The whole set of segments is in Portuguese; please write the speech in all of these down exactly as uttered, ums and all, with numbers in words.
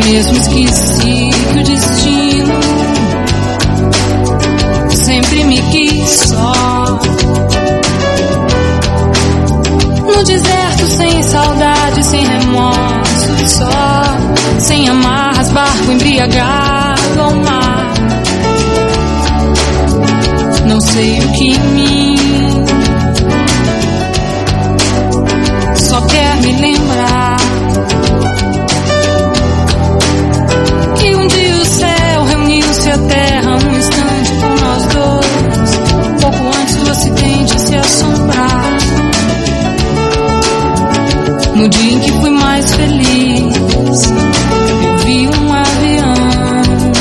mesmo esqueci que o destino sempre me quis só. No deserto sem saudade, sem remorso, só, sem amarras, barco embriagado ao mar. Não sei o que em mim só quer me lembrar que um dia o céu reuniu-se à terra um instante com nós dois, pouco antes do acidente se assombrar. No dia em que fui mais feliz, eu vi um avião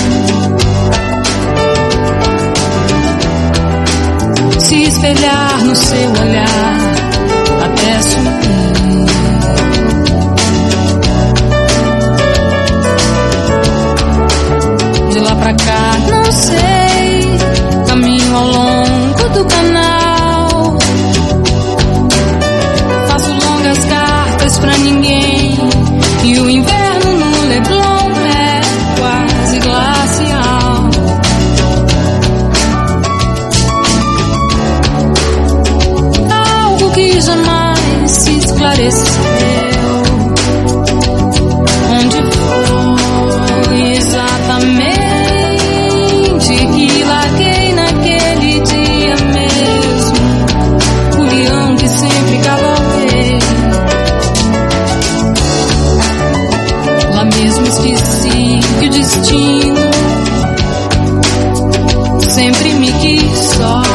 se espelhar no seu olhar até sumir. De lá pra cá, não sei, caminho ao longo do canal, faço longas cartas pra ninguém, e o inverno no Leblon é quase glacial. Algo que jamais se esclareceu. Onde foi exatamente que larguei naquele dia mesmo o leão que sempre cavalguei? Lá mesmo esqueci que o destino sempre me quis só.